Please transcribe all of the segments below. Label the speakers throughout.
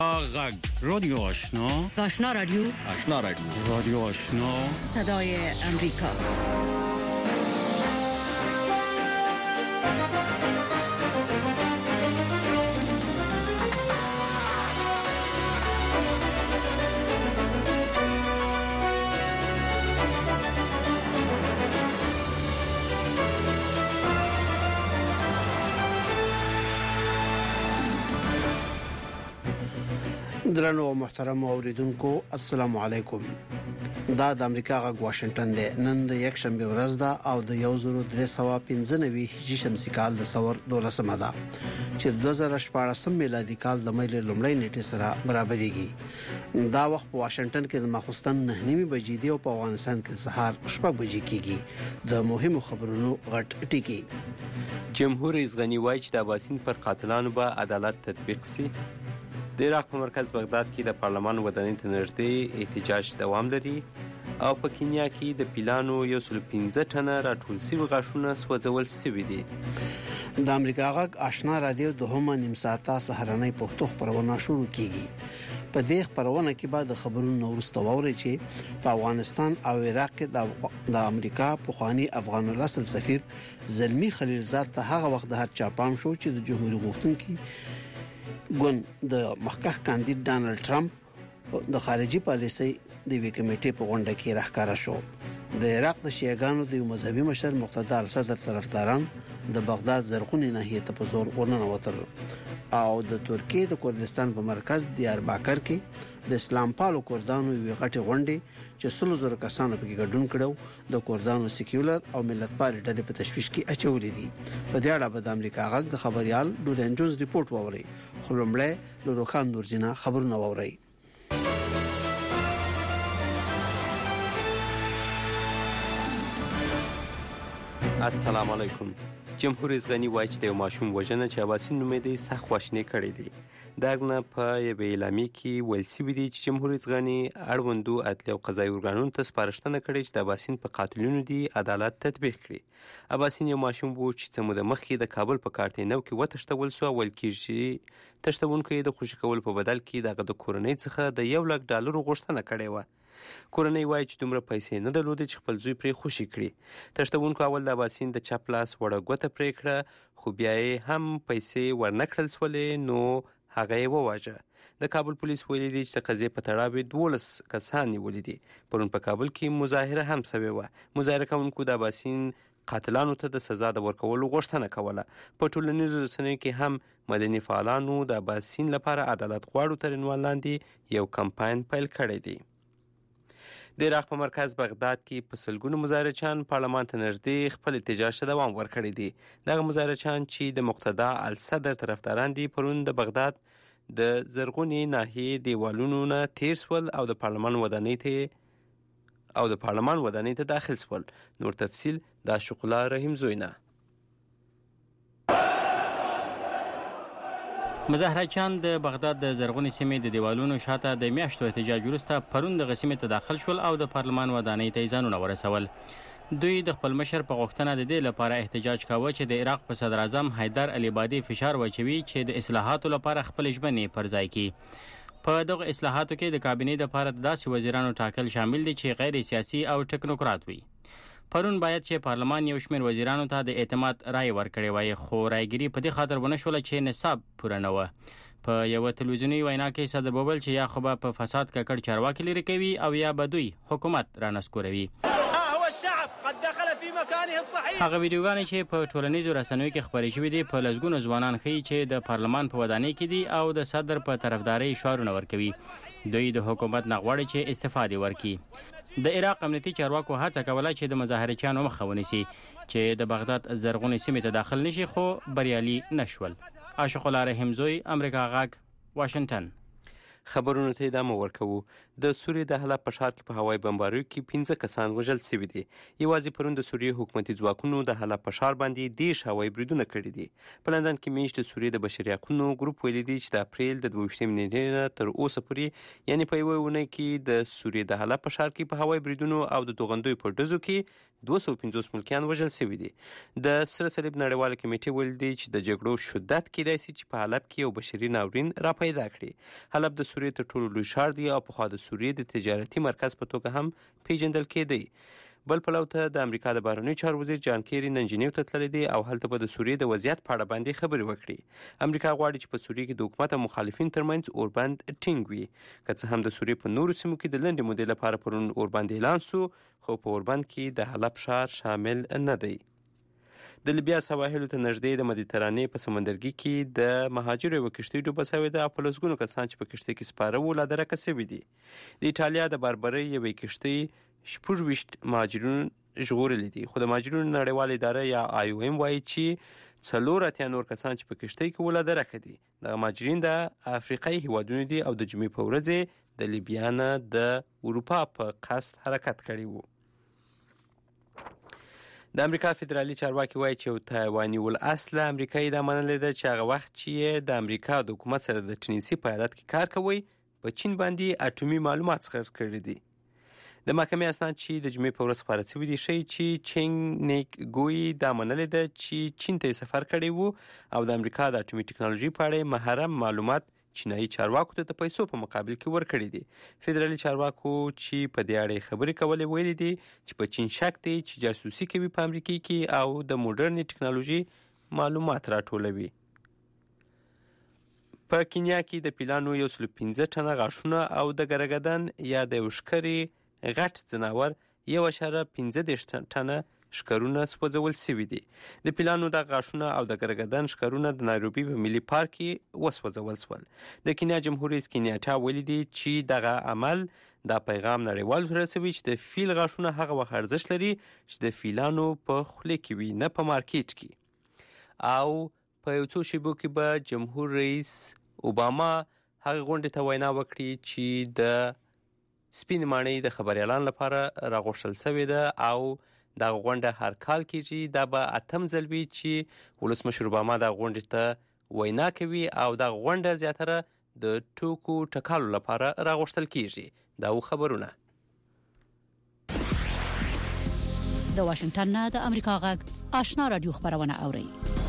Speaker 1: غږ رادیو آشنا
Speaker 2: رادیو
Speaker 1: رادیو آشنا
Speaker 2: صدای امریکا.
Speaker 3: درنو او محترم اوریدونکو السلام علیکم. دا د امریکا غږ واشنگټن دی. نن د یک شنبه ورځ ده او د 1395 هجری شمسي کال د سور 12مه ده چې 2014 میلادي کال د مې لومړۍ نیټه سره برابرېږي. دا وخت په واشنگټن کې د ماخوستن 9:30 بجې دی او په افغانستان کې سهار 6 بجې کېږي. د مهمو خبرونو غټ ټکی.
Speaker 4: جمهور رئیس غنی وایي چې د اباسین پر قاتلانو به عدالت تطبیق شي. د عراق په مرکز بغداد کې د پارلمان ودانۍ ته نږدې احتجاج دوام لري او په کینیا کې د پیلانو 115 ټنه راټول شوي غاښونه سوځول شوي دي.
Speaker 3: د امریکا غږ آشنا رادیو دوهمه نیم ساعته سهارنۍ پښتو خبرونه شروع کیږي. په دې خبرونه کې بعد خبرونو وروسته ووري چې په افغانستان او عراق کې د امریکا پخوانی افغان الاصل سفیر زلمی خلیلزاد ته هغه وخت د هر چا پام شو چې د جمهوریت غوښتونکي ګوند د مخکښ کاندید ډانلډ ټرمپ د خارجي پالیسۍ د وی کمیټې په غونډه کې راښکاره شو. د عراق د شیعاګانو د مذهبي مشر مقتدا الصدر طرفداران د بغداد زرغونی ناحیه ته په زور ورننوتل او د ترکیه د کردستان په مرکز دیارباکر کې د اسلام پالو کردانو یو غټي غونډه چې 100,000 کسانو پکې ګډون کړو د کردانو سیکولر او ملت پالي ډلې په تشویش کې اچولې دي. په دې اړه به د امریکا غږ د خبريال ډورین جونز ریپورت ووري. خلمړې لوروخان نورزینا خبرونه ووري.
Speaker 4: السلام علیکم. جمهور رئیس غنی وایي چې د ماشوم وژنه چې اباسین نومېدی سخت خواشیني کړې دي. دغه په یوه اعلامیه کې ویل شوي دي چې جمهور رئیس غنی اړوندو عدلي او قضایي ارګانونو ته سپارښتنه کړې چې د اباسین په قاتلینو دي عدالت تطبیق کړي. اباسین یو ماشوم و چې څه موده مخکې د کابل په کارتینو کې وتښتول شو. ویل کېږي تښتونکو د خوشي کول په بدل کې دغه د کورنۍ څخه د $1,00,000 غوښتنه کړې وه. کورنۍ وایي چې دومره پیسې نه درلودې چې خپل زوی پرې خوشي کړي. تښتونکو اول د اباسین د چپ لاس وړه ګوته پرې کړه خو بیا یې هم پیسې ورنه کړل سولې نو هغه یې وواژه. د کابل پولیس ویلي دي چې د قضیې په تړاو 12 کسان نیولي دي. پرون په کابل کې مظاهره هم شوې وه. مظاهره کوونکو د اباسین قاتلانو ته د سزا د ورکولو غوښتنه کوله. په ټولنیزو رسنیو کې هم مدني فعالانو د اباسین لپاره عدالت غواړو تر عنوان لاندې یو کمپاین پیل کړی دی. د عراق په مرکز بغداد کې په سلګونو مظاهرچیان پارلمان ته نږدې خپل احتجاج ته دوام ورکړی دی. دغه مظاهرچیان چې د مقتدا الصدر طرفداران دي پرون د بغداد د زرغونی ناحیې دیوالونو نه تیر سول او د پارلمان ودانۍ ته داخل سول. نور تفصیل د شقلا رحیم زوینه.
Speaker 5: مظاهرچیان د بغداد د زرغونی سیمې د دیوالونو شاته د میاشتو احتجاج وروسته پرون د سیمې ته داخل شول او د پارلمان ودانۍ ته ځانونه ورسول. دوی د خپل مشر په غوښتنه د دې لپاره احتجاج کاوه چې د عراق په صدر اعظم حیدر العبادي فشار واچوي چې د اصلاحاتو لپاره خپل ژمنې پر ځای کړي. په دغه اصلاحاتو کې د کابینې لپاره داسې وزیرانو ټاکل شامل دي چې غیر سیاسي او ټکنوکرات وي. پرون باید چې پارلمان یو شمېر وزیرانو ته د اعتماد رای ورکړی وای خو رایګیري په دې خاطر ونه شوله چې نصاب پوره نه وه. په یوه تلویزیوني وینا کې صدر بوبل چې یا خو به په فساد ککړ چارواکي لرې کوي او یا به دوی حکومت رانسکوروي. هغه ویډیوګانې چې په ټولنیزو رسنیو کې خپرې شوې دي په لسګونو ځوانان ښیي چې د پارلمان په ودانۍ کې دي او د صدر په طرفدارۍ شعارونه ورکوي. دوی د حکومت نه غواړي چې استفاده ورکړي. د عراق امنیتي چارواکو هڅه کوله چې د مظاهرچیانو مخه ونیسي چې د بغداد زرغونې سیمې ته داخل نشي خو بریالي نشول. عاشق رحیم زوی امریکا غږ واشنگټن.
Speaker 4: خبرونو ته ادامه ورکوو. د سوریې د حلب په ښار کې په هوایي بمباریو کې 15 کسان وژل شوي دي. یوازې پرون د سوریې حکومتي ځواکونو د حلب په ښار باندې 10 هوایي بریدونه کړي دي. په لندن کې میاشت د سوریې د بشري حقوقو ګروپ ویلي دي چې د اپریل د 22 نیټې تر اوسه پورې یعنی په یوه اونۍ کې د سوریې د حلب په ښار کې په هوایي بریدونو او د توغندیو په ډزو کې 250 ملکیان وژل شوي دي. د سره صلیب نړیواله کمیټې ویلي دي چې د جګړو شدت کیدای شي چې په حلب کې یو بشري ناورین را پیدا کړي. حلب د سوریې تر ټولو لوی ښار دی او پخوا د سوریې د تجارتي مرکز په توګه هم پیژندل کېدی. بل پلو ته د امریکا د بهرنیو چارو وزیر جان کیری نن جنیو ته تللی دی او هلته به د سوریې د وضعیت په اړه باندې خبرې وکړي. امریکا غواړي چې په سوریې کې د حکومت او مخالفین ترمنځ اوربند ټینګ وي. که څه هم د سوریې په نورو سیمو کې د لنډې مودې لپاره پرون اوربند اعلان سو، خو په اوربند کې د حلب ښار شامل نه دی. د لیبیا سواحلو ته نږدې د مدیترانې په سمندرګي کې د مهاجرو یوه کښتۍ ډوبه شوې ده او په لسګونو کسان چې په کښتۍ کې سپاره وو لا درکه شوي دي. د ایټالیا د باربرۍ یوې کښتۍ 26 مهاجرون ژغورلي دي، خو د مهاجرونو نړیواله اداره یا IOM وایي چې 84 نور کسان چې په کښتۍ کې وو لا درکه دي. دغه مهاجرین د افریقایي هیوادونو دي او د جمعې په ورځ د لیبیا نه د اروپا په قصد حرکت کړی وو. د امریکا فدرالي چارواکي وایي چې یو تایواني الاصله امریکایي دا منلې ده چې هغه وخت چې د امریکا د حکومت سره د ټینیسي په ایالت کې کار کوي په چین باندې اټومي معلومات څخه کړي دي. د محکمې اسناد چې د جمعې په ورځ خپاره شوي دي ښیي چې چینګ نیک ګوی دا منلې ده چې چین ته یې سفر کړی وو او د امریکا د اټومي ټکنالوژي په اړه محرم معلومات چینایي چارواکو ته د پیسو په مقابل کې ورکړي دي. فدرالي چارواکو چې په دې اړه خبرې کولې ویلي دي چې په چین شک دی چې جاسوسي کوي په امریکا کې او د موډرنې ټکنالوژي معلومات راټولوي. په کینیا کې د پیلانو 115 ټنه غاښونه او د ګرګدن یا د یو ښکرې غټ ځناور 1.15 ټنه ښکرونه سوځول شوي دي. د پیلانو د غاښونه او د ګرګدن ښکرونه د نایروبي په ملي پارک کې وسوځول شول. د کینیا جمهور رئیس کینیاټا ویلي دي چې دغه عمل دا پیغام نړیوال رسوي چې د فیل غاښونه هغه وخت ارزښت لري چې د فیلانو په خوله کې وي، نه په مارکیټ کې. او په یو څو شیبو کې به جمهور رئیس اوباما هغه غونډې ته وینا وکړي چې د سپین ماڼۍ د خبر اعلان لپاره راغوښتل شوې ده او دغه غونډه هر کال کېږي. دا به 8م ځل وي چې ولسمشر اوباما دغه غونډې ته وینا کوي او دغه غونډه زیاتره د ټوکو ټکالو لپاره راغوښتل کېږي. دا و خبرونه.
Speaker 2: د واشنگټن نه د امریکا غږ آشنا رادیو خبرونه اوري.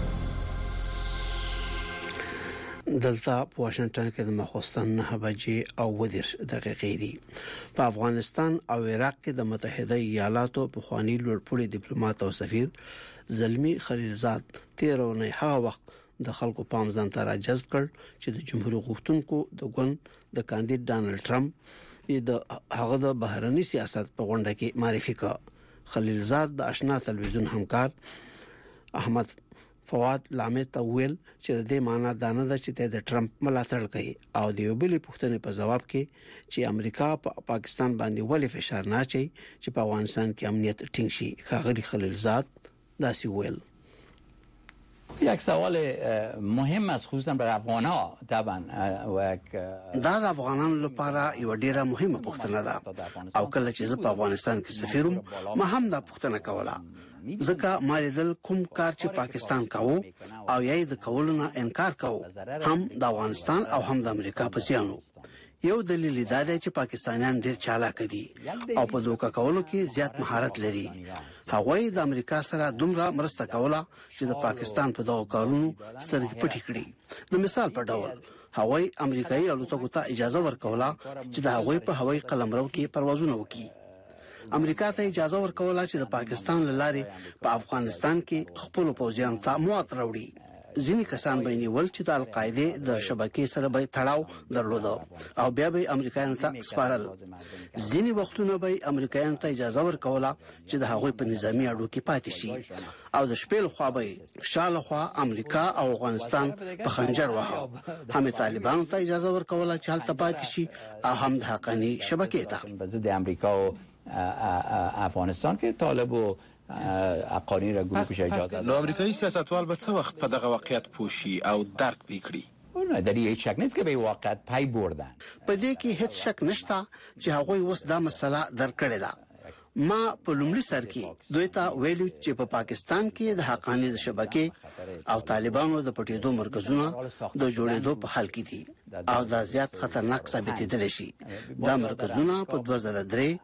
Speaker 3: دلته په واشنگټن کې د ماخوستن 9 بجې او 10 دقیقې دي. په افغانستان او عراق کې د متحده ایالاتو په خواني لوړپوړي ډیپلوماټ او سفیر زلمی خلیلزاد 13 اونۍ هغه وخت د خلکو پام ځان ته راجذب کړ چې د جمهوریت غوښتونکو د ګوند د کاندید ډانلډ ټرمپ د هغه د بهرني سیاست په غونډه کې معرفي کړ. خلیلزاد د آشنا تلویزیون همکار احمد فواد لامه ته ویل چې د دې معنی دا نه ده چې د ټرمپ ملاتړ کوي او د یو بل پوښتنې په جواب کې چې امریکا په پاکستان باندې ولې فشار نه اچي چې په افغانستان کې امنیت ټینګ شي. ښاغلي خلیلزاد داسې ویل.
Speaker 6: یک سوال مهم است خصوصا برای افغان‌ها طبعا
Speaker 3: دا د افغانانو لپاره یو ډیره مهمه پوښتنه ده او کله چې زه په افغانستان کې سفیرم ما هم دا پوښتنه کوله ځکه ما لیدل کوم کار چې پاکستان کاوه او یې د کولو نه انکار کاوه هم د افغانستان او هم د امریکا په سیانو. یو دلیل دا دی چې پاکستانیان ډیر چالاک دي او په دوکا کولو کې زیات مهارت لري. هغه د امریکا سره دومره مرسته کوله چې د پاکستان په دغه کارونو سترګې پټې کړې. د مثال په ډول هغه امریکایي الوتکو ته اجازه ورکوله چې د هغوی په هوایي قلمرو کې پروازونه وکړي. امریکا ته اجازه ورکوله چې د پاکستان لارې په افغانستان کې خپل پوځیان ته موات راوړي. ځینې کسان به نیول چې د القاعده د شبکې سره به تړاو درلود او بیا به امریکایانو ته سپارل. ځینې وختونه به امریکایانو ته اجازه ورکوله چې د هغوی په نظامی اړو کې پاتې شي او د شپې لخوا به شاله خوا امریکا او افغانستان په خنجر وهاو. هم طالبانو ته اجازه ورکوله چې هلته پاتې شي او هم د حقانی شبکې ته.
Speaker 6: به ضد امریکا او افغانستان کې طالب او اقانی را گروپش اجازه
Speaker 7: نو امریکایی سیاستوال به څه وخت په دغه واقعیت پوښي او درک وکړي؟
Speaker 6: در هیڅ شک نیست که به واقعیت پای بردن.
Speaker 3: په دې کې هیڅ شک نشته چې هغوی اوس دا مسله درک کړې ده. ما په لومړي سر کې دوی ته ویلو چې په پاکستان کې د حقانی شبکې او طالبانو د پټېدو مرکزونه د جوړېدو په حال کې دي. او دا زیات خطرناک ثابتېدل شي. دا مرکزونه په 2003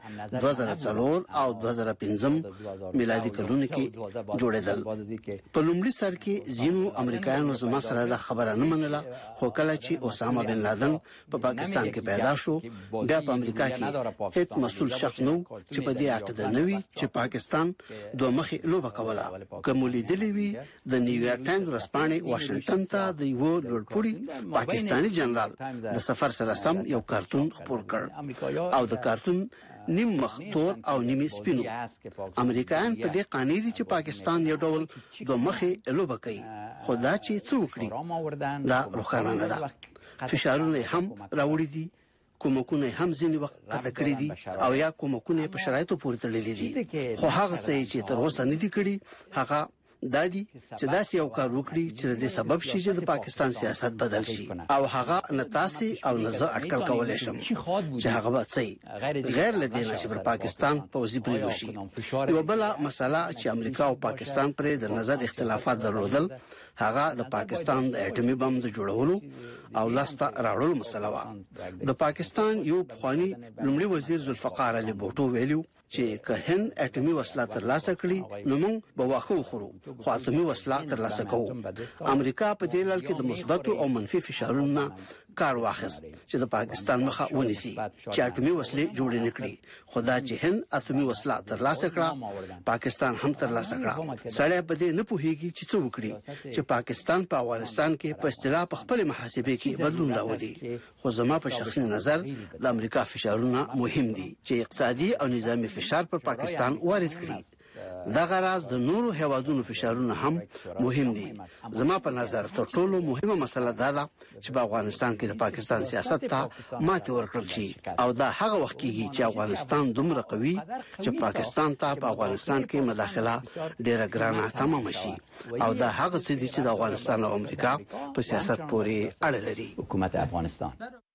Speaker 3: 2004 او 2005 میلادي کلونو کې جوړېدل. په لومړي سر کې ځینو امریکایانو زما سره دا خبره نه منله، خو کله چې اسامه بن لادن په پاکستان کې پیدا شو، بیا په امریکا کې هیڅ مسؤل شخص نو چې په دې عقیده نه وي چې پاکستان دوه مخې لوبه کوله. کوم لیدلې وي د نیویارک ټایمز ورځپاڼې واشنگټن ته د یو لوړپوړي پاکستاني جنرال د سفر سره سم یو کارتون خپور کړ او د کارتون نیم مخ تور او نیم سپینو. امریکایان په دې قانې دي چې پاکستان یو ډول دوه مخې لوبه کوي، خو دا چې څه وکړي دا روښانه نه ده. فشارونه هم راوړي دي، کومکونه هم ځینې وخت قطع کړي دي او یا کومکونه په شرایطو پورې تړلي دي، خو هغه څه چې تر اوسه نه دي کړي هغه دادی چې داسې یو کار وکړي چې د سبب شي چې د پاکستان سیاست بدل شي او هغه نتاسي او نزه اټکل کولای شم چې هغه به صحیح غیر لدینه چې پر پاکستان پوزي پریدو شي. یو بل مسله چې امریکا او پاکستان پر د نظر اختلافات درلودل هغه د پاکستان د اټومي بم د جوړولو او لاسته راوړلو مسله و. د پاکستان یو پخوانی لومړي وزیر ذوالفقار علي بوټو ویلو چې که هند اټومي وسله ترلاسه کړي نو موږ به واخه وخورو، خو اټومي وسله ترلاسه کوو. امریکا په دې لړ کې د مثبت او منفي فشارونو کار واخیست چې د پاکستان مخه ونیسي چې اټومي وسلې جوړې نه کړي، خو دا چې هند اټومي وسله ترلاسه کړه پاکستان هم ترلاسه کړه. سړی په دې نه پوهیږي چې څه وکړي چې پاکستان په افغانستان کې په اصطلاح په خپل محاسبه کې بدلون راوړي. خو زما په شخصي نظر د امریکا فشارونه مهم دي چې اقتصادي او نظامی فشار پر پاکستان وارد کړي. دا غراض د نورو هیوادونو فشارونه هم مهم دي. زما په نظر تر ټولو مهمه مسله دا ده چې په افغانستان کې د پاکستان سیاست ته ماته ورکړل شي او دا هغه وخت کېږي چې افغانستان دومره قوي چې پاکستان ته په افغانستان کې مداخله ډیره ګرانه تمام شي او دا هغه څه دي چې د افغانستان او امریکا په سیاست پورې اړه لري.
Speaker 6: حکومت افغانستان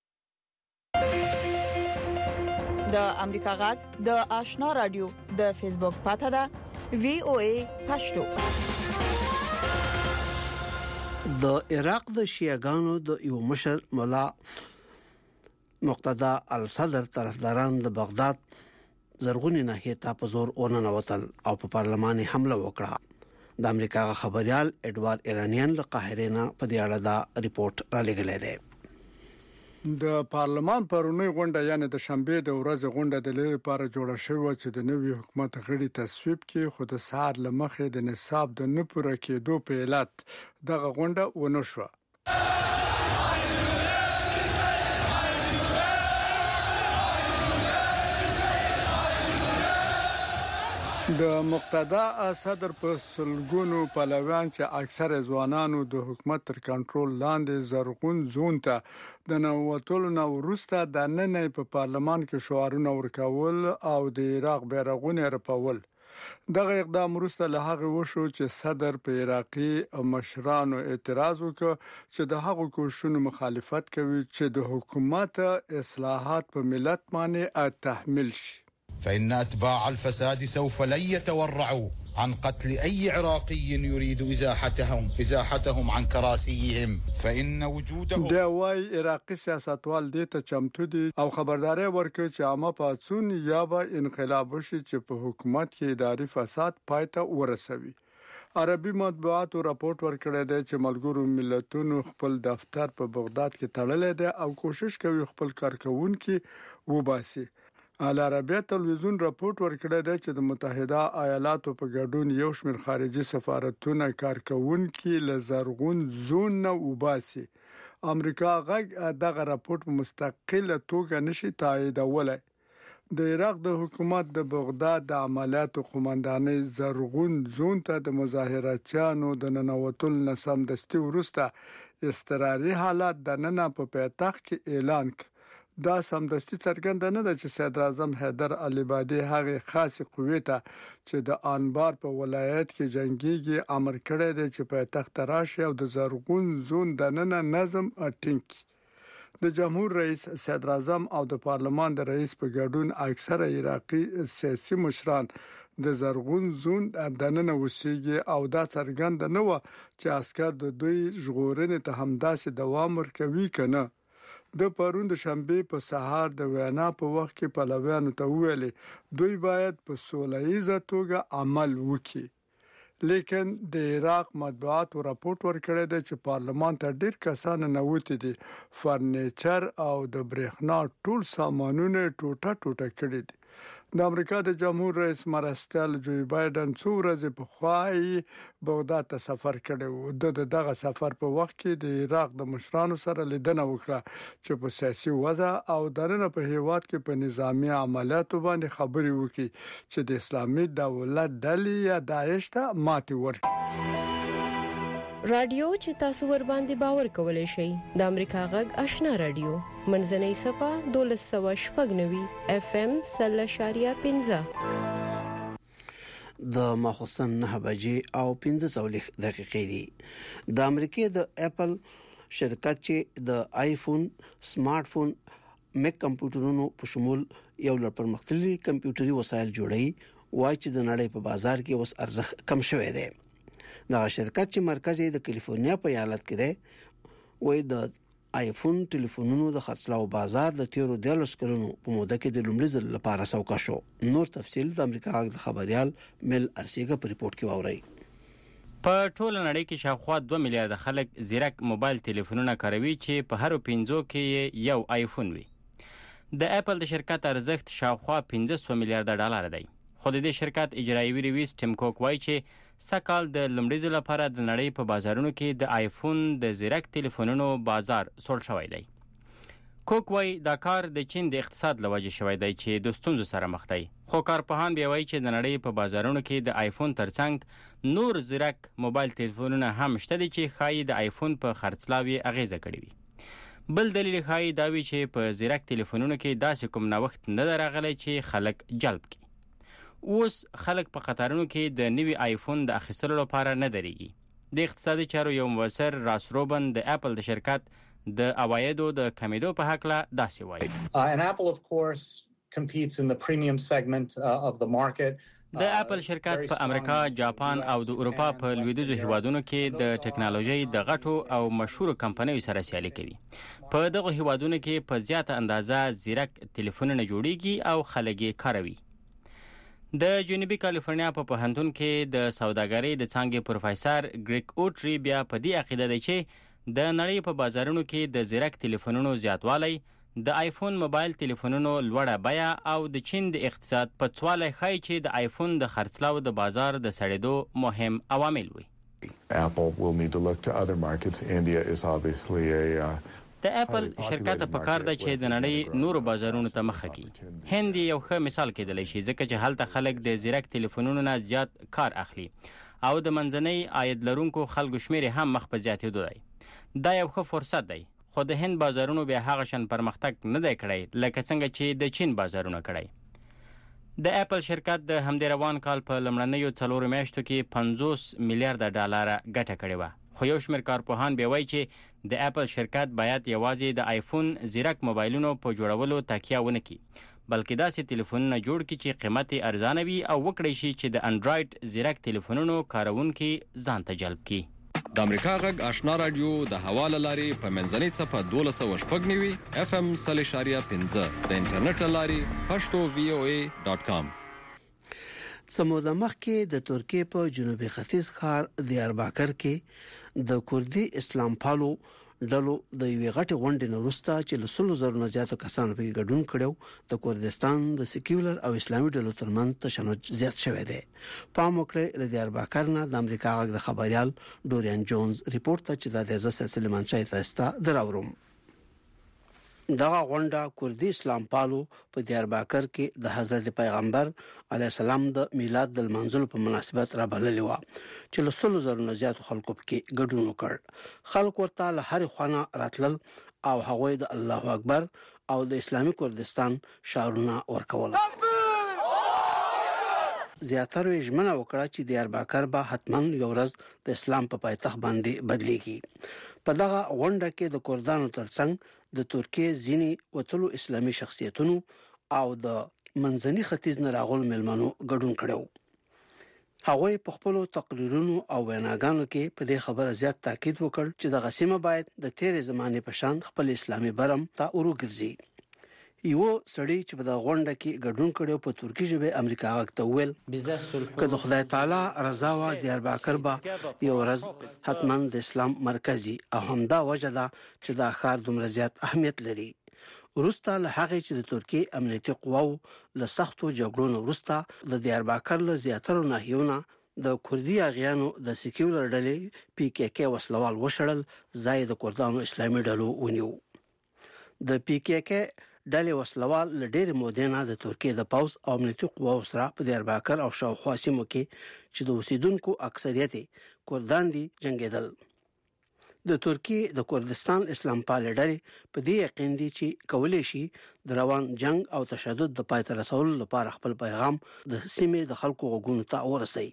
Speaker 8: د امریکا غږ د آشنا رادیو د فیسبوک پاته ده VOA پښتو.
Speaker 3: د عراق د شیعاګانو د یو مشر مولا مقتدا الصدر طرفداران د بغداد زرغونی ناحیه ته په زور ورننوتل او په پارلماني حمله وکړه. د امریکا خبريال اډوارد ایرانیان له قاهره نه په دې اړه دا ریپورت را لګلې ده.
Speaker 9: د پارلمان پرونی غونډه یعنی د شنبه د ورځې غونډه د لپاره جوړه شوې چې د نوي حکومت غړي تصویب کړي، خو د سار لمخې د نصاب د نه پوره کېدو په علت دغه غونډه ونه شوه. د مقتدا صدر په سلګونو پلویان چې اکثره ځوانانو د حکومت تر کنټرول لاندې زرغون زون ته د نووتلو نو وروسته د نن په پارلمان کې شعارونه ورکول او د عراق بیرغونه رپول. دغه اقدام وروسته له هغه وشو چې صدر په عراقي مشرانو اعتراض وکړ چې د هغو کوششونو مخالفت کوي چې د حکومت اصلاحات په ملت باندې تحمیل شي.
Speaker 10: فإن أتباع الفساد سوف لن يتورعوا عن قتل أي عراقي يريد إزاحتهم عن كراسيهم فإن وجودهم
Speaker 9: دا وايي عراقي سیاستوال دې ته چمتو دي او خبرداري ورکړي چې عامه پاتون یا به انقلاب وشي چې په حکومت کې اداري فساد پای ته ورسوي. عربي مطبوعاتو راپورټ ورکړی دی چې ملګرو ملتونو خپل دفتر په بغداد کې تړلی دی او کوشش کوي خپل کارکونکو وباسي. العربیه تلویزیون راپورټ ورکړی دی چې د متحده ایالاتو په ګډون یو شمېر خارجي سفارتونه کارکونکو له زرغون زون نه وباسي. امریکا غږ دغه راپورټ مستقله توګه نشي تاییدولای. د عراق د حکومت د بغداد د عملیاتو قومندانۍ زرغون زون ته د مظاهراتچیانو د ننوتل نسم دستي وروسته اضطراري حالت د نن په پایتخت کې اعلان کړ. دا سمدستي څرګنده نه ده چې صدر اعظم حیدر العبادي هغه خاصه قوې ته چې د انبار په ولایت کې جنگيږي امر کړی دی چې په تخت راشي او د زرغون زون د نن نظم ټینګ. د جمهور رئیس صدر اعظم او د پارلمان د رئیس په ګډون اکثره عراقي سیاسي مشران د زرغون زون د نن وسیږي او دا څرګنده نه و چې عسكر د دوی ژغورنې ته همداسې دوام ورکوي کنه. د پرون د شنبه په سهار د وینا په وخت کې پلویانو ته ویلي دوی باید په سولهییزه توګه عمل وکړي. لیکن د عراق مطبوعات راپورټ ورکړی دی چې پارلمان ته ډیر کسان نووتي دي فرنیچر او د برېښنا ټول سامانونه ټوټه کړي دي. د امریکا د جمهور رئیس مرستیال جو بایدن څو ورځې په خوای بغداد ته سفر کړی و. د دغه سفر په وخت کې د عراق د مشرانو سره لیدنه وکړه چې په سیاسي وضع او دننه په هیواد کې په نظامی عملیاتو باندې خبرې وکړي چې د اسلامي دولت ډلې یا داعش ته ماتې ورکړي.
Speaker 11: رادیو چې تاسو ور باندې باور کولای شئ د امریکا غږ آشنا رادیو منځنۍ صفه 1290 FM 0.15
Speaker 3: د ماخوستن 9 بجې او 15 دقیقې دي. د امریکای د اپل شرکت چې د آیفون، سمارټ فون، مک کمپیوټرونو په شمول یو لړ پرمختللي کمپیوټري وسایل جوړي وایي چې د نړۍ په بازار کې اوس ارزښت کم شوی دی. دا شرکت چې مرکز یې د کالیفورنیا په ایالت کې دی وایي د آیفون ټلیفونونو د خرڅلاو بازار د تیرو 13 کلونو په موده کې د لومړي ځل لپاره سوکا شو. نور تفصیل د امریکا غږ د خبريال مل ارسیګه په ریپورت کې واوري.
Speaker 5: په ټول نړۍ کې شاوخوا 2 میلیارډ خلک زیرک موبایل ټلیفونونه کاروي چې په هر 5 کې یو آیفون وي. د اپل د شرکت ارزښت شاوخوا 1500 میلیارډ ډالر دی. خو د دې شرکت اجرایي رییس ټیم کوک وایي چې سکهال د لومړي ځل لپاره د نړۍ په بازارونو کې د آیفون د زیرک ټلیفونونو بازار سوړ شوی دی. کوک وایي دا کار د چین د اقتصاد لوجه شوی دی چې د ستونزو سره مخ دی. خو کارپوهان بیا وایي چې د نړۍ په بازارونو کې د آیفون ترڅنګ نور زیرک موبایل ټلیفونونه هم شته دي چې ښایي د آیفون په خرڅلاو اغیزه کړې وي. بل دلیل ښایي دا وي چې په زیرک ټلیفونونو کې داسې کوم نوښت نه راغلی چې خلک جلب کړي. اوس خلک په قطارونو کې د نوي آیفون د اخیستلو لپاره نه درېږي. د اقتصادي چارو یو مبصر راس روبن د اپل د شرکت د عوایدو د کمیدو په حق له داسې وایي.
Speaker 12: And Apple of course competes in the premium segment of the market.
Speaker 5: د اپل شرکت په امریکا، جاپان او د اروپا په لویدیځو هیوادونو کې د ټکنالوژي د غټو او مشهورو کمپنیو سره سیالي کوي. په دغه هیوادونو کې په زیاته اندازه زیرک ټلیفونونه جوړیږي او خلک یې کاروي. د جنوبي کالیفورنیا په پوهنتون کې د سوداګرۍ د څانګې پروفیسور ګریګ اوټری بیا په دې عقیده دی چې د نړۍ په بازارونو کې د زیرک ټلیفونونو زیاتوالی، د آیفون موبایل ټلیفونونو لوړه بیه او د چین د اقتصاد پڅوالی ښایي چې د آیفون د خرڅلاو د بازار د سړېدو مهم عوامل وي.
Speaker 13: Apple will need to look to other markets. India is obviously a
Speaker 5: د اپل شرکت په کار ده چې د نړۍ نورو بازارونو ته مخه کړي. هند یو ښه مثال کېدلی شي ځکه چې هلته خلک د زیرک ټلیفونونو نه زیات کار اخلي او د منځنۍ عاید لرونکو خلکو شمیر هم مخ په زیاتېدو دی. دا یو ښه فرصت دی خو د هند بازارونو بیا هغه شان پرمختګ نه دی کړی لکه څنګه چې د چین بازارونه کړی. د اپل شرکت د همدې روان کال په لومړنیو 4 میاشتو کې 50 میلیارډ ډالر ګټه کړې وه. خو یو شمېر کارپوهان بیا وایي چې د اپل شرکت باید یوازې د آیفون زیرک موبایلونو په جوړولو تکیه ونه کړي بلکې داسې ټلیفونونه جوړ کړي چې قیمت یې ارزانه وي او وکړی شي چې د انډرایډ زیرک ټلیفونونو کاروونکي ځان ته جلب کړي.
Speaker 14: د امریکا غږ آشنا رادیو د هوا له لارې په منځنۍ څپه 1290 FM 0.15 د انټرنیټ له لارې pashto.voa.com.
Speaker 3: سموده مخکې د ترکیه په جنوبي ختیځ ښار دیارباکر کې د کوردي اسلام پالو ډلو د یوې غټې غونډې وروسته چې له 100,000 نه زیاتو کسانو پکې ګډون کړو د کوردستان د سیکولر او اسلامي ډلو ترمنځ تشنج زیات شوی دی. پام وکړئ له دیارباکر نه د امریکا غږ د خبريال ډورین جونز ریپورت ته چې د دې سلسله منشي تاسو دراوروم. دغه غونډه کوردي اسلام پالو په دیارباکر کې د حضرت پیغمبر علیه السلام د میلاد د منځلو په مناسبت را بللې و چې له 100,000 نه زیاتو خلکو پکې ګډون وکړ. خلک ورته له هر خوانه راتلل او هغه د الله اکبر او د اسلامي کوردستان شعارونه ورکول. زیاتره ژمنه وکړه چې دیارباکر به حتماً یو ورځ د اسلام په پایتخت باندې بدلېږي. په دغه غونډه کې د کوردانو ترڅنګ د ترکیه ځینی وتلو اسلامي شخصیتونو او د منځني ختیځ نه راغلو ملمنو ګډون کړو. هغوی په خپل تقریرونو او ویناګانو کې په دې خبره زیات تاکید وکړ چې د غسیمه باید د تیرې زمانه په شان خپل اسلامي برم ته ورګرځي. یو سړی چې په د غونډه کې ګډون کړو په ترکی ژبه امریکا غاکته ویل که د خدای تعالی رضا وا دیاربکر با یو ورځ حتما د اسلام مرکزی او همدا وجه ده چې دا ښار دومره زیات اهمیت لري. ورسته له هغه چې د ترکی امنیتي قواو له سختو جګړو ورسته د دیاربکر له زیاترو ناحیونو د کوردي اغیانو د سیکولر ډلې پی کې کې وسلوال وشړل ځای د کوردانو اسلامي ډلو ونیو. د پی کې کې ډلې وسلوال له ډېر مودې نه د ترکیه د پوز او امنیتي قواو سره په دیاربکر او شاوخوا سیمو کې چې د اوسیدونکو اکثریت کوردان دي جنگیدل. د ترکیه د کوردستان اسلام پال ډلې په دې یقین دي چې کولای شي د روان جنگ او تشدد د پای ته رسولو لپاره خپل پیغام د سیمې د خلکو غوږونو ته ورسوي.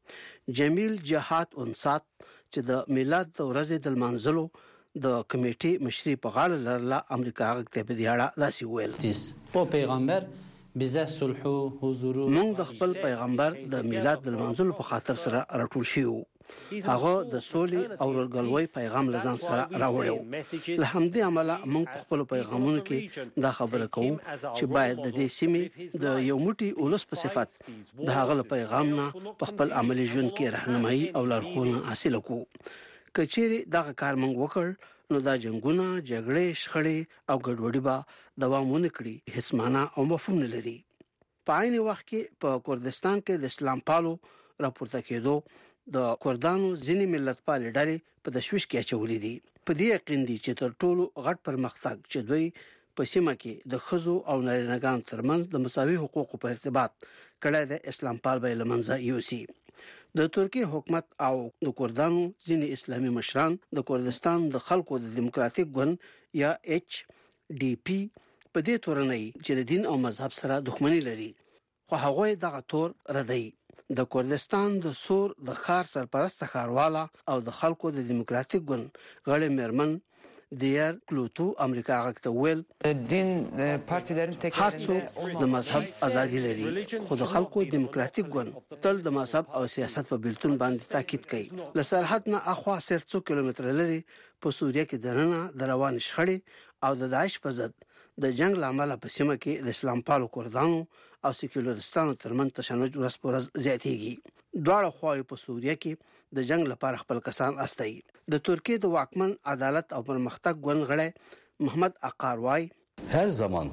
Speaker 3: جمیل جهاد انصات چې د میلاد د ورځې د منځلو د کمیټې مشري په غاړه لرله امریکا غږ په دې اړه داسې ویل
Speaker 15: او پیغمبر بزه صلح او حضور
Speaker 3: موږ د خپل پیغمبر د میلاد د منځلو په خاطر سره راټول شو. هغه د سولې او ورګلوي پیغام لزان سره راوړیو. له همدې عمله موږ په خپل پیغامونو کې دا خبره کوو چې باید د دې سیمې د یو موټي اولس په صفت د هغه پیغام نه په خپل عملي ژوند کې راهنمایي او لارښوونه حاصل کړو. کچېری دا کار موږ وکړ نو دا جنگونه، جګړې، شخړې او ګډوډي به دوام ونه کړي. هیڅ معنا او مفهوم نه لري. په عین وخت کې په کوردستان کې د اسلام پالو راپورته کېدو د کوردانو ځینې ملتپال ډلې په تشویش کې اچولې دي. په دې یقین دي چې تر ټولو غټ پرمختګ چې دوی په سیمه کې د ښځو او نارینه‌ګانو ترمنځ د مساوي حقوقو په ارتباط کړه د اسلام پال به لمنځه یوسي. د ترکیه حکومت او د کوردانو ځینې اسلامي مشران د کوردستان د خلکو د دیموکراتیک ګوند یا ایچ ډی پی په دې تورنۍ چې د دین او مذهب سره دښمنی لري خو هغه دغه تور ردی. د کوردستان د سور د خار سرپرست خارواله او د خلکو د دیموکراتیک ګوند غړي مرمن دیر کلوتو امریکا غاکته ویل
Speaker 16: دین پارتیلرین
Speaker 3: تکرار د مذهب ازادي لري خو د خلکو دیموکراتیک ګوند تل د مذهب او سیاست په بیلتون باندې تاکید کوي. له سرحد نه اخوا صرف 2 کیلومتر لري په سوریه کې دننه د روان شخړې او د داعش په ضد د جنگ لامل په سیمه کې د اسلام پالو کوردانو او سیکولرستانو ترمن تشنج ورځ پر ورځ زیاتېږي. دواړه خواوې په سوریه کې د جنگ لپاره خپل کسان استایي. د ترکیه د واکمن عدالت او پرمختګ ګوند غړی محمد اقاروای
Speaker 17: هر زمان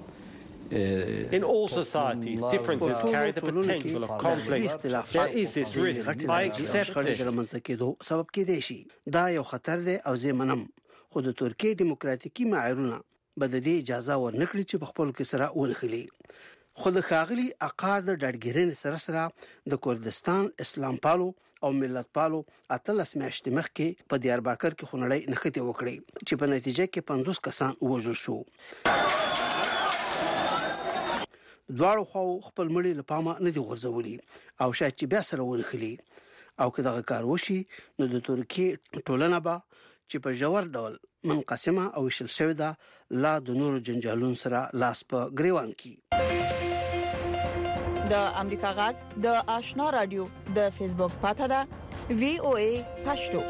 Speaker 18: In all societies, differences carry the potential of conflict. There is this risk. I accept this.
Speaker 3: سبب کېدای شي دا یو خطر دی او زه منم خو د ترکیه دیموکراتیکي معیارونه به د دې اجازه ورنکړي چې په خپل کې سره ونخلي. خو د ښاغلي عقاد ډاډګیرن سره د کوردستان اسلام پالو او ملت پالو اتلس میاشتې مخکې په دیاربکر کې خونړی نښتې وکړې چې په نتیجه کې 50 کسان ووژل شو. دواړو خو خپل مړي له پامه نه دي غورځولي او شاید چې بیا سره ونخلي او که دغه کار وشي نو د ترکیه ټولنه به چې په ژور ډول منقسمه او ویشل شوې ده لا د نورو جنجالونو سره لاس په ګریوان کې.
Speaker 8: د امریکا غږ د آشنا رادیو د فیسبوک پاته ده VOA پښتو.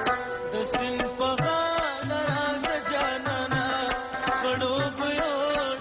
Speaker 19: Sin pagana raja janana, kado byo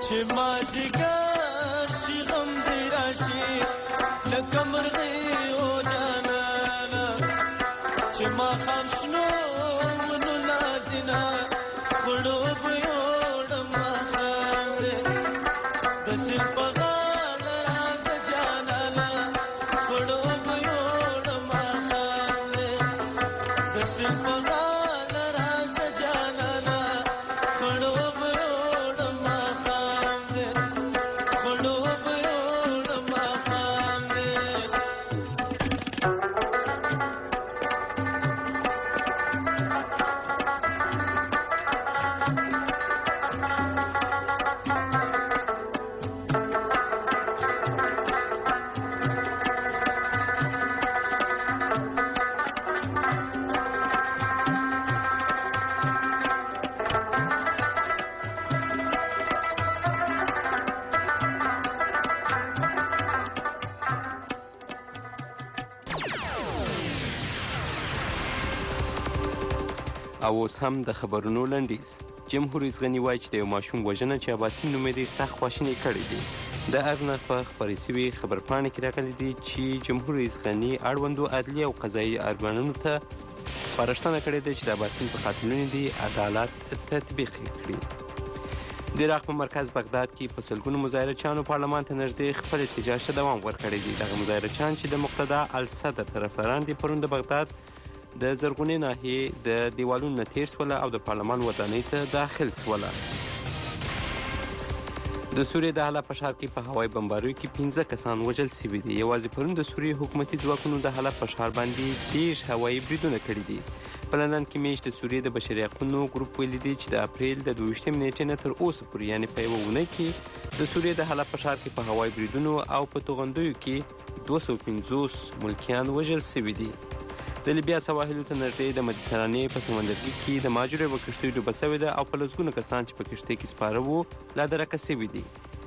Speaker 17: چې مازیګر شي غم دې راشي لکه مرغۍ او جانانه چې ماښام شنو ونو لازینه خړوب یوړم ماښام دی د سیند په غاړه راځه جانانه خړوب یوړم ماښام دی د سیند په غاړه راځه جانانه خړوب یوړم ماښام دی خړوب یوړم ماښام دی
Speaker 4: او اوس هم د خبرونو لنډیز. جمهور رئیس غني وایي چې د یو ماشوم وژنه چې اباسین نومې دی سخت خواشیني کړې دي. د ارنه په خپرې شوې خبرپاڼې کې راغلي دي چې جمهور رئیس غني اړوندو عدلي او قضایي ارګانونو ته سپارښتنه کړې ده چې د اباسین په قاتلونو دي عدالت تطبیق کړي. د عراق په مرکز بغداد کې په سلګونو مظاهرچیانو پارلمان ته نږدې خپل احتجاج ته دوام ورکړی دی. دغه مظاهرچیان چې د مقتدا الصدر طرفداران دي پرون د بغداد د زرغونې ناحیې د دیوالونو نه تیر سوله او د پارلمان ودانۍ ته داخل سوله. د سوریې د حلب په ښار کې په هوایي بمباریو کې 15 کسان وژل شوي دي. یوازې پرون د سوریې حکومتي ځواکونو د حلب په ښار باندې 30 هوایي بریدونه کړي دي. په لندن کې میاشت د سوریې د بشري حقونو ګروپ ویلي دي چې د اپریل د 22 نیټې نه تر اوسه پورې یعنې په یوه اونۍ کې د سوریې د حلب په ښار کې په هوایي بریدونو او په توغندیو کې 250 ملکیان وژل شوي دي. د لیبیا سواحلو ته نږدې د مدیترانې په سمندرګي کې د ماجرو یوه کښتۍ ډوبه شوې ده او په لسګونه کسان چې په کښتۍ کې سپاره وو لا درکه شوي دي.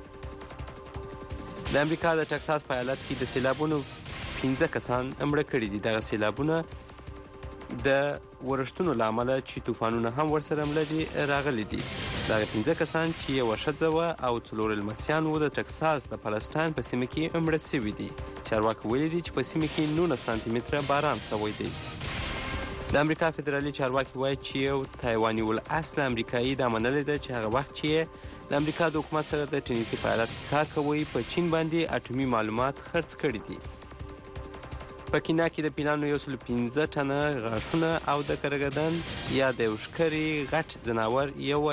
Speaker 4: د امریکا د ټکساس په ایالت کې د سیلابونو 15 کسان مړه کړي دي. دغه سیلابونه د ورښتونو له امله چې طوفانونه هم ورسره مله دي راغلي دي. دغه 15 کسان چې یوه ښځه وه او 4 لمسیان وو د ټکساس د پلسټاین په سیمه کې مړه شوي دي. چارواکي ویلي دي چې په سیمه کې 19 سانتي متره باران شوی دی. د امریکا فدرالي چارواکي وایي چې یو تایواني الاصل امریکایي دا منلې ده چې هغه وخت چې د امریکا د حکومت سره د ټینیسي په ایالت کې کار کوي په چین باندې اټومي معلومات خرڅ کړي دي. په کینا کې د پیلانو 115 ټنه غاښونه او د کرګدن یا د یو ښکري غټ ځناور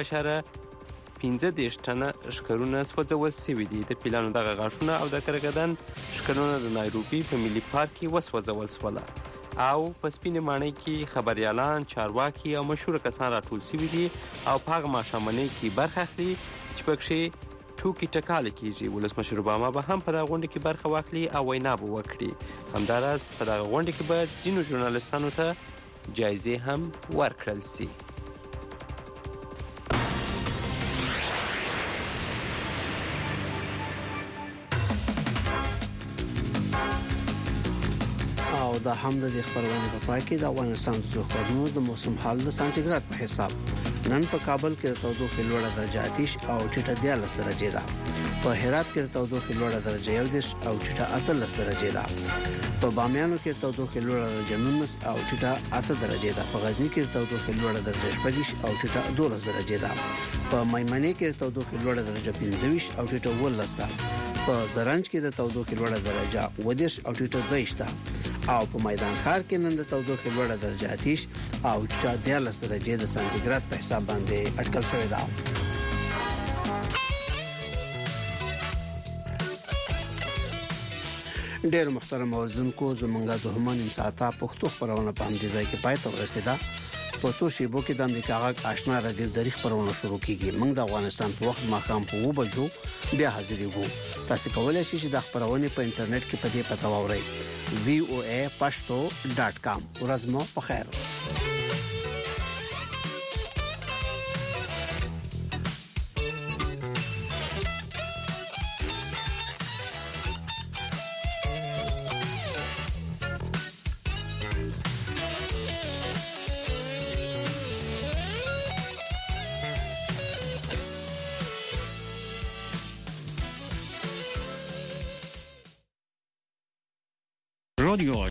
Speaker 4: 1.15 ټنه ښکرونه سوځول شوي دي. د پیلانو دغه غاښونه او د کرګدن ښکرونه د نایروبي په ملي پارک کې وسوځول شوله او په سپینې ماڼۍ کې خبریالان، چارواکي او مشهور کسان راټول شوي دي او په هغه ماښامنۍ کې برخه اخلي چې پکښې ټوکې ټکالې کیږي. ولسمشر اوباما به هم په دغه غونډه کې برخه واخلي او وینا به وکړي. همداراز په دغه غونډه کې به ځینو ژورنالستانو ته جایزې هم ورکړل شي.
Speaker 3: او دا هم د خبرونې په پای کې د افغانستان د ځوخونو د موسم حال د سانتیګراد په حساب نن په کابل کې د تودوخې لوړه درجه آتش او ټیټه 14 درجه ده. په هرات کې د تودوخې لوړه درجه 11 او ټیټه 18 درجه ده. په بامیانو کې د تودوخې لوړه درجه 19 او ټیټه 8 درجه ده. په غزنی کې د تودوخې لوړه درجه 15 او ټیټه 12 درجه ده. په میمنې کې د تودوخې لوړه درجه 15 او ټیټه 12 ده. په زرنج کې د تودوخې لوړه درجه 20 او ټیټه 22 ده. او په میدان ښار کې نن د تودوخې لوړه درجه آتش او ټیټه 14 درجه د سانتیګراد په حساب باندې اټکل شوې ده. ډېر محترم اوریدونکو زمونږه د همن ساعته پښتو خبرونه په همدې ځای کې پای ته ورسېده. په څو شیبو کې د امریکا غږ آشنا رادیو د خبرونه شروع کیږي. موږ د افغانستان په وخت ماښام په 2 بجو بیا حاضرېږو. تاسو کولای شئ چې د خبرونه په انټرنیټ کې په دې پته واورئ voa.pashto.com. ورځ مو په خیر.
Speaker 1: رادیو